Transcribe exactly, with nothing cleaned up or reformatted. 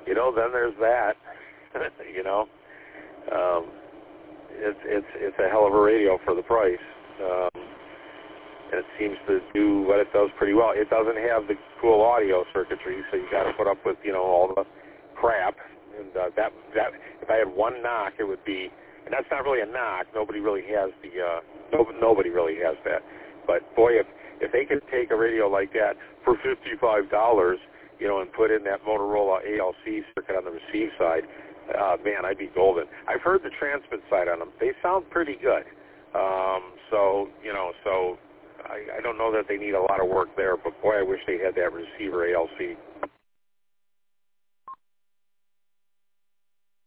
you know, then there's that. you know, um, it's it's it's a hell of a radio for the price. Um, and it seems to do what it does pretty well. It doesn't have the cool audio circuitry, so you got to put up with, you know, all the crap. And uh, that that if I had one knock, it would be, and that's not really a knock. Nobody really has the uh, no, nobody really has that. But boy, if if they could take a radio like that for fifty-five dollars, you know, and put in that Motorola A L C circuit on the receive side, uh, man, I'd be golden. I've heard the transmit side on them; they sound pretty good. Um, so you know, so. I, I don't know that they need a lot of work there, but boy, I wish they had that receiver A L C.